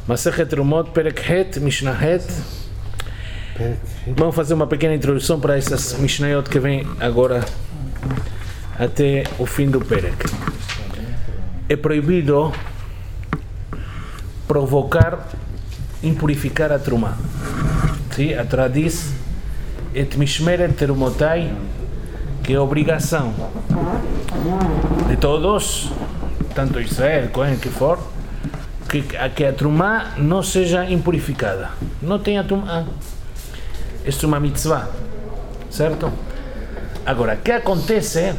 Masechet Terumot, Perek Het, Mishnah Het. Vamos fazer uma pequena introdução para essas Mishnayot que vem agora até o fim do Perek. É proibido provocar, impurificar a Trumá. Sim? A Torá diz Et Mishmeret Terumotai, que é obrigação de todos, tanto Israel, Cohen, que for, que a Trumá não seja impurificada. Não tenha Trumá. Isso é uma mitzvah, certo? Agora, o que acontece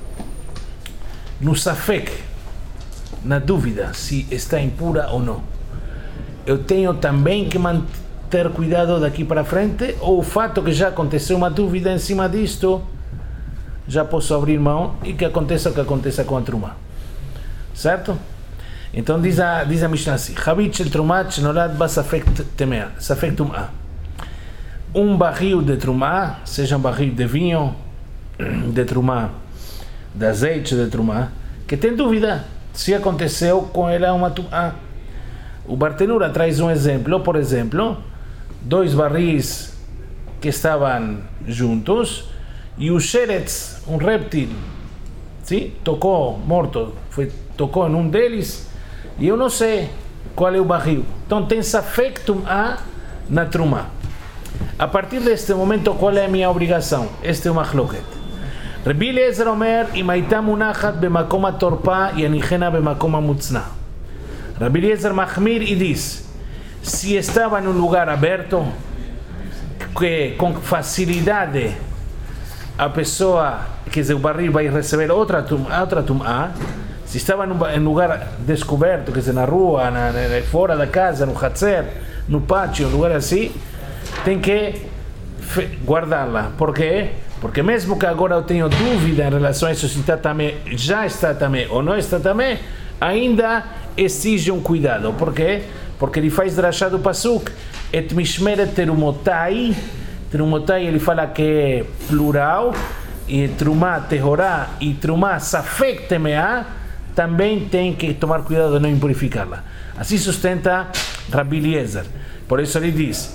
no safek, na dúvida se está impura ou não? Eu tenho também que manter cuidado daqui para frente, ou o fato que já aconteceu uma dúvida em cima disto, já posso abrir mão e que aconteça o que aconteça com a Trumá, certo? Então diz a Mishnah assim: Chavit shel Trumá shenolad ba safek tum'ah. Barril de Trumá, seja um barril de vinho, de Trumá, de azeite de Trumá, que tem dúvida se aconteceu com ela uma Trumá. O Bartenura traz um exemplo, por exemplo, 2 barris que estavam juntos e o Sheretz, um réptil, sim, tocou, morto, tocou em um deles e eu não sei qual é o barril. Então tem safek tum'ah na Trumá. A partir deste momento, qual é a minha obrigação? Este é o machloket. Rabbi Eliezer Omer, אם הייתה מונחת במקום התורפה, יניחנה במקום המוצנע. Rabbi Eliezer מחמיר e diz, se estava num lugar aberto, que com facilidade a pessoa, quer dizer, o barril vai receber outra tum'ah, se estava em lugar descoberto, quer dizer, na rua, fora da casa, no hatzer, no pátio, um lugar assim, tem que guardá-la. Por quê? Porque mesmo que agora eu tenho dúvida em relação a isso, se está tamé, já está tamé ou não está tamé, ainda exige um cuidado. Por quê? Porque ele faz drashá do pasuk, et mishmeret terumotai. Terumotai ele fala que é plural, e trumá tehorá e trumá safek temeá, também tem que tomar cuidado de não impurificá-la. Assim sustenta Rabbi Eliezer. Por isso ele diz,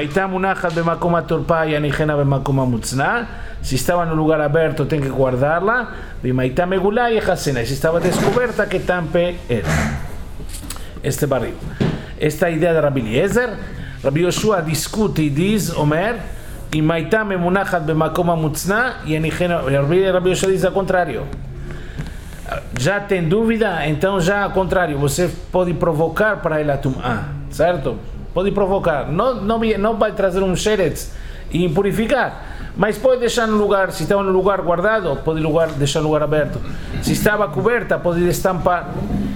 se estava no lugar aberto tem que guardá-la, se estava descoberta que tampe ela. Este barril. Esta ideia de Rabbi Eliezer, Rabbi Yoshua discute e diz, Omer, Rabbi Yoshua diz ao contrário. Já tem dúvida, então já ao contrário, você pode provocar para ela tum'ah, certo? Pode provocar, não vai trazer um sheretz e impurificar, mas pode deixar no lugar, se estava no lugar guardado, pode deixar no lugar aberto, se estava coberta, pode destampar.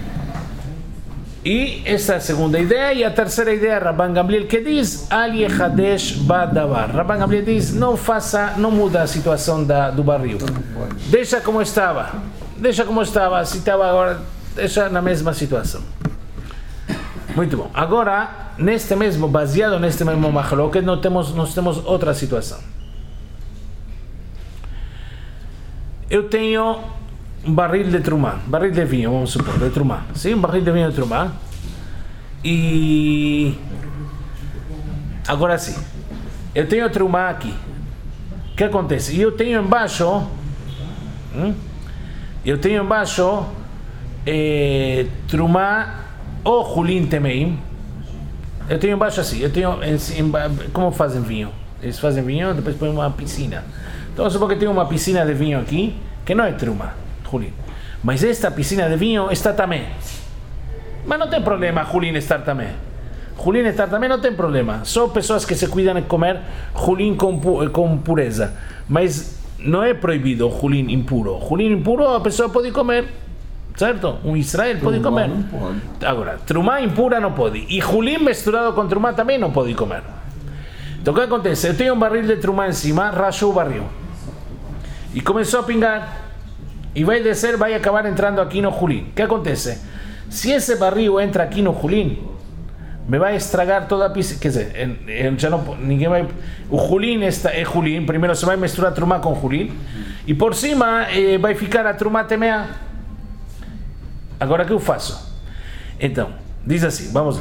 E essa é a segunda ideia. E a terceira ideia, Rabban Gamliel, que diz, Al yechadesh badavar. Rabban Gamliel diz, não muda a situação do barril, deixa como estava, se estava agora, deixa na mesma situação. Muito bom. Agora, baseado neste mesmo machloket, nós temos outra situação. Eu tenho um barril de Trumá, barril de vinho, vamos supor, de Trumá. Sim, um barril de vinho de Trumá. E agora sim, eu tenho Trumá aqui. O que acontece? E eu tenho embaixo Trumá ou Hulin Temeim. Eu tenho embaixo assim, como fazem vinho? Eles fazem vinho, depois põem uma piscina. Então eu suponho que tem uma piscina de vinho aqui, que não é Trumá, Hulin. Mas esta piscina de vinho está também. Mas não tem problema Hulin estar também. Hulin estar também não tem problema. Só pessoas que se cuidam de comer Hulin com pureza. Mas não é proibido Hulin impuro. Hulin impuro a pessoa pode comer. Certo? Um Israel pode comer. Agora, Trumá impura não pode. E Hulin misturado com Trumá também não pode comer. Então o que acontece? Eu tenho um barril de Trumá em cima, rachou o barril. E começou a pingar. E vai descer, vai acabar entrando aqui no Hulin. O que acontece? Se esse barril entra aqui no Hulin, me vai estragar toda a piscina. Quer dizer, já não, ninguém vai. O Hulin é Hulin. Primeiro se vai misturar Trumá com Hulin. E por cima vai ficar a Trumá temeá. Agora o que eu faço? Então, diz assim, vamos lá.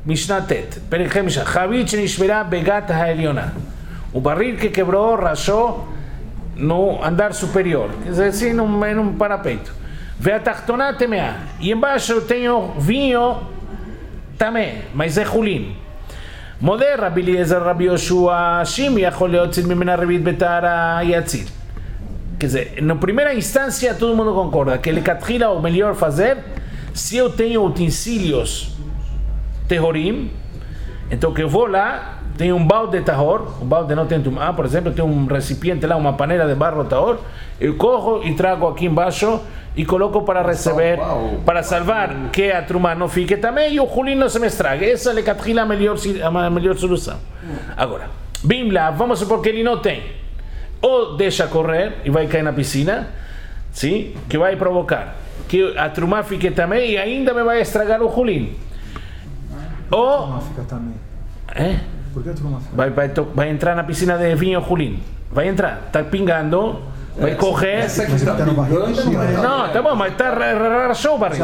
Mishnah Tet, Perek Mishnah, Javit Shenishbera Begat Ha'elionah. O barril que quebrou, rachou no andar superior, quer dizer, assim, num parapeito. Ve'atachtonah Temeah. E embaixo eu tenho vinho também, mas é Hulin. Moder Rabbi Eliezer Rabbi Yoshua Shim Yachol Leotzil Mimena Revit Betara Yatzil. Quer dizer, na primeira instância todo mundo concorda que ele catrila o melhor fazer se eu tenho utensílios tehorim, então que eu vou lá, tenho um balde de tahor, um balde não tem tumá, por exemplo, tem um recipiente lá, uma panela de barro tahor, eu corro e trago aqui embaixo e coloco para receber, para salvar que a trumá não fique também e o Hulin não se me estrague. Essa é a melhor solução. Agora, bim lá, vamos supor que ele não tem, ou deixa correr e vai cair na piscina, sim, que vai provocar que a trumá fique também e ainda me vai estragar o Hulin. Ou fica também. Por que a trumá fica? Vai entrar na piscina de vinho Hulin. Vai entrar, está pingando, vai correr. Essa que está pingando, não, tá bom, mas rachou o barril.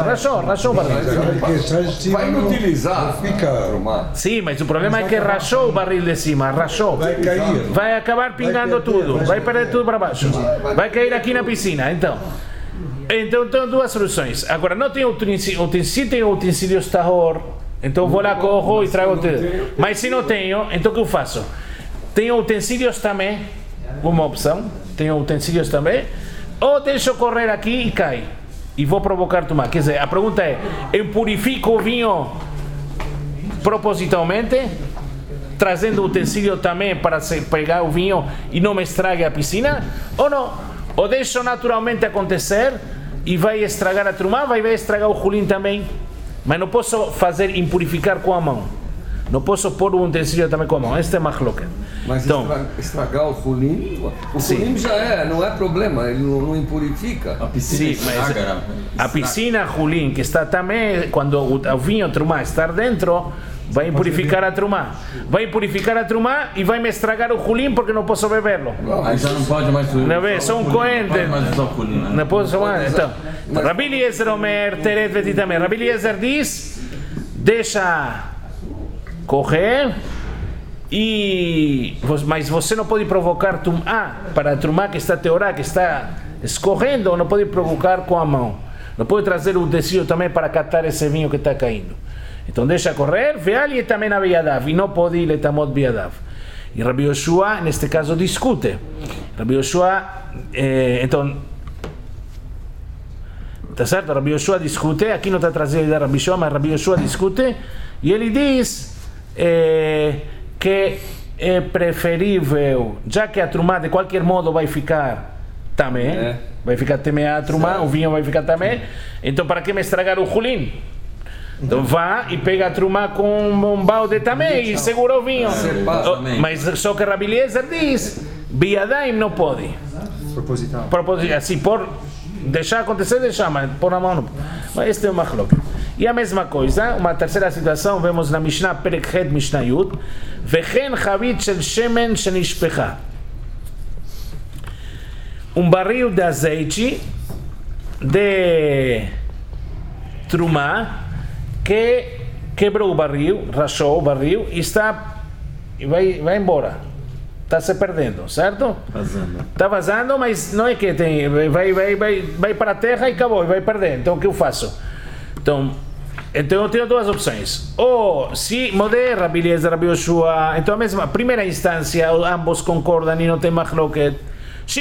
Vai inutilizar. Sim, mas o problema é que rachou o barril de cima, rachou. Vai cair. Vai acabar pingando tudo, vai perder tudo para baixo. Vai cair aqui na piscina, então tem duas soluções. Agora, não tem utensílios tahor, então vou lá, corro e trago tudo. Mas se não tenho, então o que eu faço? Tenho utensílios também, uma opção, tenho utensílios também, ou deixo correr aqui e cai, e vou provocar tomar. Quer dizer, a pergunta é, eu purifico o vinho propositalmente, trazendo utensílio também para pegar o vinho e não me estrague a piscina, ou não? Ou deixo naturalmente acontecer e vai estragar a trumá, vai estragar o Hulin também, mas não posso fazer impurificar com a mão, não posso pôr o utensílio também com a mão. Este é machloket. Mas então, estragar o Hulin, Hulin já não é problema, ele não impurifica. A piscina, sim, mas a piscina Hulin que está também, quando o vinho trumá está dentro, vai impurificar a trumá. Vai impurificar a trumá e vai me estragar o Hulin porque não posso beberlo. Aí já não pode mais. Não vê, sou um coente. Não posso mais. Então, Rabbi Eliezer Omer, Teret Vetitame. Rabbi Eliezer diz, deixa correr, mas você não pode provocar tumá para a trumá que está teorá, que está escorrendo, não pode provocar com a mão. Não pode trazer o utensílio também para catar esse vinho que está caindo. Então deixa correr, veali também na biadav, e não pode ir letamot biadav. E Rabbi Yoshua, neste caso, discute. Rabbi Yoshua, então, tá certo? Rabbi Yoshua discute, aqui não está trazido da Rabbi Yoshua, mas Rabbi Yoshua discute, e ele diz que é preferível, já que a trumá de qualquer modo vai ficar também, vai ficar temeá a trumá, o vinho vai ficar também, então para que me estragar o Hulin? Então vá e pega a trumá com um balde também e segura o vinho. Mas só que Rabbi Eliezer diz, biadaim não pode. Proposital. Assim, deixar acontecer, deixar, mas pôr na mão não. Mas este é o machloket. E a mesma coisa, uma terceira situação, vemos na Mishnah Perek Het Mishnah Yud, Vechen Chavit Shel Shemen Shenishpecha. Um barril de azeite de trumá que quebrou o barril, rachou o barril e vai embora. Está se perdendo, certo? Está vazando, mas não é que tem, vai para a terra e acabou, e vai perder. Então o que eu faço? Então eu tenho duas opções. Ou se Moder, Rabbi Eliezer, Rabbi Yoshua, então a primeira instância, ambos concordam e não tem machloket. Se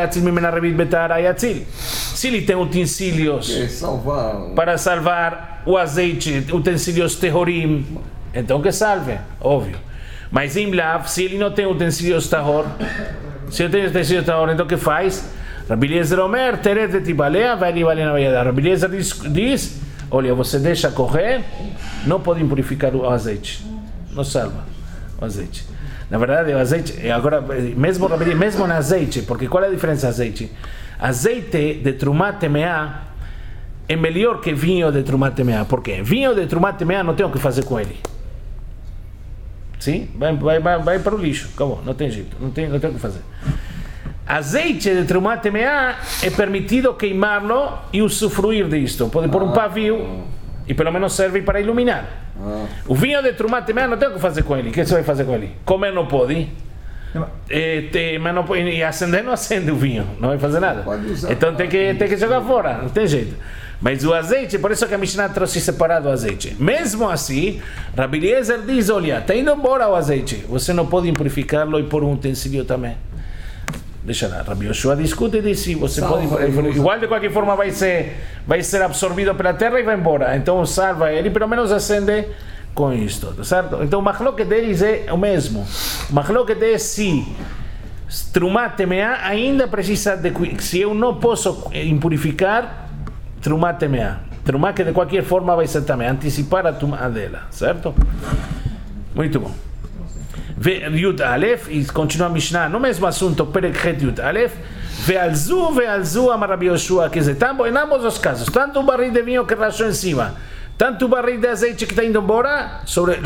ele tem utensílios para salvar o azeite, utensílios tehorim, então que salve, óbvio. Mas em lav, se ele não tem utensílios tahor, então o que faz? Rabbi Eliezer Omer, Teret Vetibalea, vai ali na Vaiadá. Rabbi Eliezer diz, olha, você deixa correr, não pode impurificar o azeite, não salva o azeite. Na verdade, o azeite, agora, mesmo no azeite, porque qual é a diferença do azeite? Azeite de trumá temeá é melhor que vinho de trumá temeá. Por quê? Vinho de trumá temeá não tem o que fazer com ele. Sim? Vai para o lixo, acabou, não tem jeito, não tem o que fazer. Azeite de trumá temeá é permitido queimá-lo e usufruir disto. Pode pôr um pavio e pelo menos serve para iluminar. O vinho de Trumá também não tem o que fazer com ele. O que você vai fazer com ele? Comer não pode. Mas não, e acender não acende o vinho, não vai fazer nada. Então tem que jogar fora, não tem jeito. Mas o azeite, por isso que a Mishnah trouxe separado o azeite. Mesmo assim, Rabi Eliezer diz, olha, está indo embora o azeite, você não pode impurificá-lo e pôr um utensílio também. Deixa lá, Rabi Yoshua discute e diz, sim, você pode, igual de qualquer forma vai ser absorvido pela terra e vai embora. Então salva ele, pelo menos acende com isto, certo? Então o machloket deles é o mesmo. O machloket é se Trumá Temeá ainda precisa de... Se eu não posso impurificar Trumá Temeá. Trumá que de qualquer forma vai ser também antecipar a Trumá dela, certo? Muito bom. Yud Aleph, e continua a Mishnah no mesmo assunto, Perek Het Yud Aleph, Ve'alzu amar Rabi Yoshua, quer dizer, em ambos os casos, tanto o barril de vinho que rachou em cima, tanto o barril de azeite que está indo embora, sobre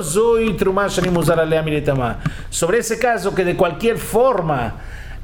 sobre esse caso que de qualquer forma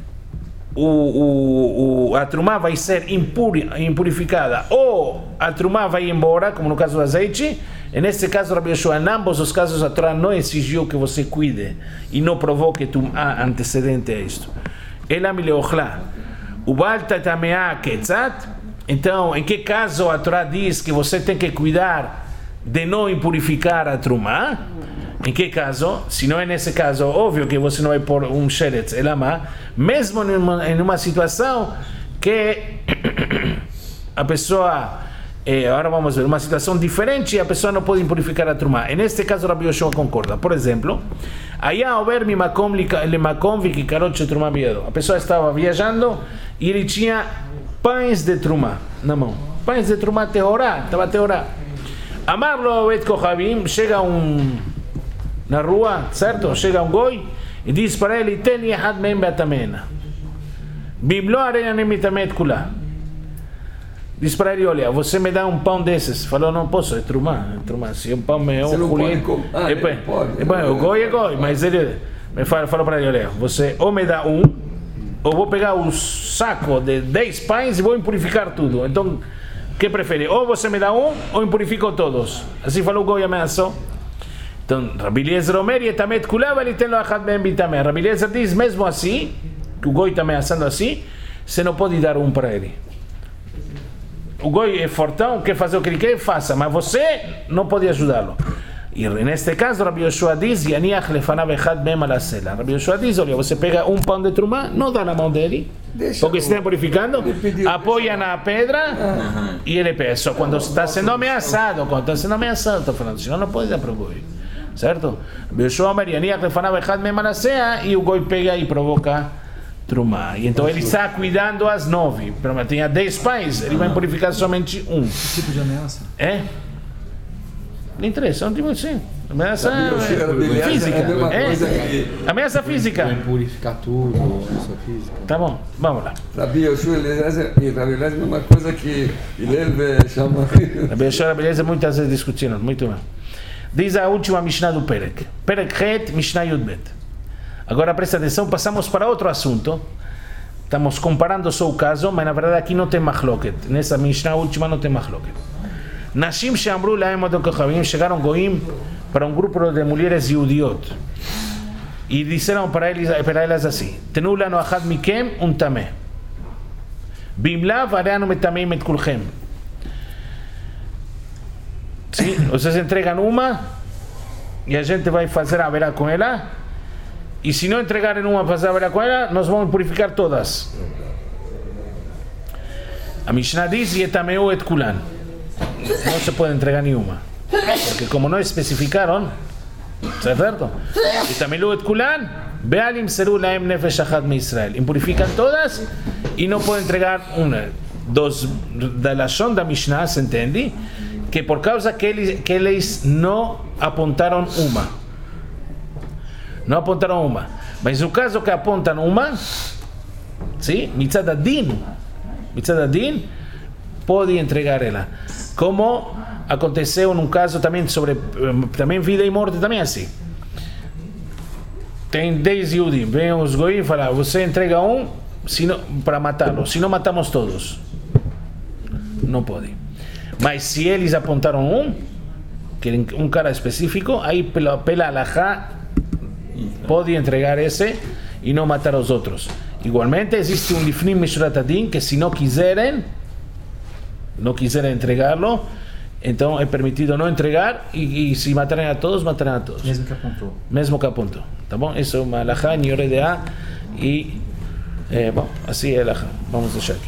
a trumá vai ser impurificada ou a trumá vai embora, como no caso do azeite, e nesse caso, Rabi Yoshua, em ambos os casos a Torá não exigiu que você cuide e não provoque trumá antecedente a isto. Ela me leochla. O balta tamea ketzat. Então, em que caso a Torá diz que você tem que cuidar de não impurificar a trumá? Em que caso? Se não é nesse caso, óbvio que você não vai pôr um sheretz elama, mesmo em uma situação que a pessoa, agora vamos ver, uma situação diferente e a pessoa não pode impurificar a trumá. E neste caso, Rabi Yoshua concorda. Por exemplo, a pessoa estava viajando e ele tinha pães de trumá na mão. Pães de trumá teorá, estava teorá. Amarlo et kohavim, chega na rua, certo? Chega um goi e diz para ele, ten yehad mehem be'atamena. Bimlo arena nemitamet kula. Diz para ele, olha, você me dá um pão desses. Falou, não posso, é trumá. Se um pão meu, o goi é goi, mas ele me falou para ele, olha, você ou me dá um, ou vou pegar um saco de 10 pães e vou impurificar tudo. Então, o que prefere? Ou você me dá um, ou impurifico todos. Assim falou o goi, ameaçou. Então, Rabi Eliezer Omer, Yetamet Kulav, ele tem lo achad ben bitameh. Rabi Eliezer diz, mesmo assim, que o goi está ameaçando assim, você não pode dar um para ele. O goi é fortão, quer fazer o que ele quer, faça, mas você não pode ajudá-lo. E neste caso, Rabi Yoshua diz, Yaniach lefanav echad ben alasela. Rabi Yoshua diz, olha, você pega um pão de trumá, não dá na mão dele, porque está purificando, apoia na pedra e ele pega. Só quando está sendo ameaçado, estou falando, senão não pode dar para o goi. Certo? Rabi Yoshua Omer, Yaniach lefanav echad ben alasela, e o goi pega e provoca trumá. E então ele está cuidando às 9, mas tinha 10 pães, ele vai purificar somente um. Que tipo de ameaça? É? Não interessa, não tipo assim. Ameaça física. Ameaça física. Vai purificar tudo, ameaça física. Tá bom, vamos lá. Rabi Yoshua e Rabi Eliezer é uma coisa que ele chama. Rabi Yoshua e Rabi Eliezer muitas vezes discutiram, muito bem. Diz a última Mishnah do Perek. Perek Het, Mishnah Yudbet. Agora presta atenção, passamos para outro assunto. Estamos comparando só o caso, mas na verdade aqui não tem machloket. Nessa Mishnah última não tem machloket. Nashim she'amru lahem odom kochavim, chegaram goim para um grupo de mulheres judiot e disseram para elas assim: tenu lanu achad mikem un tameh, bimlav areanu metameim et kulchem. Sim, vocês entregam uma e a gente vai fazer a verá com ela, e se não entregarem uma para fazer a verá com ela, nós vamos purificar todas. A Mishnah diz: yetameu et kulan. Não se pode entregar nenhuma, porque como não especificaram, certo? E também o etkulan, bealim seru laem nefesh achad me Israel. Impurificam todas e não podem entregar uma. Da lashon da Mishnah se entende que por causa que eles não apontaram uma. Não apontaram uma. Mas no caso que apontam uma, sim, mitzad adin, pode entregar ela. Como aconteceu num caso também sobre também vida e morte, também assim. Tem 10 Yudim, vem os goim e falam, você entrega um para matá-lo, se não matamos todos. Não pode. Mas se eles apontaram um, quieren un cara específico, ahí pela alajá puede entregar ese y no matar a los otros. Igualmente existe un lifnim mishrat hadin que si no quisieran entregarlo, entonces es permitido no entregar y si mataran a todos, matarán a todos. Mesmo que apuntó. ¿Tá bom? Eso es una alajá en Yoreh Deah y bueno, así es alajá. Vamos a dejar aquí.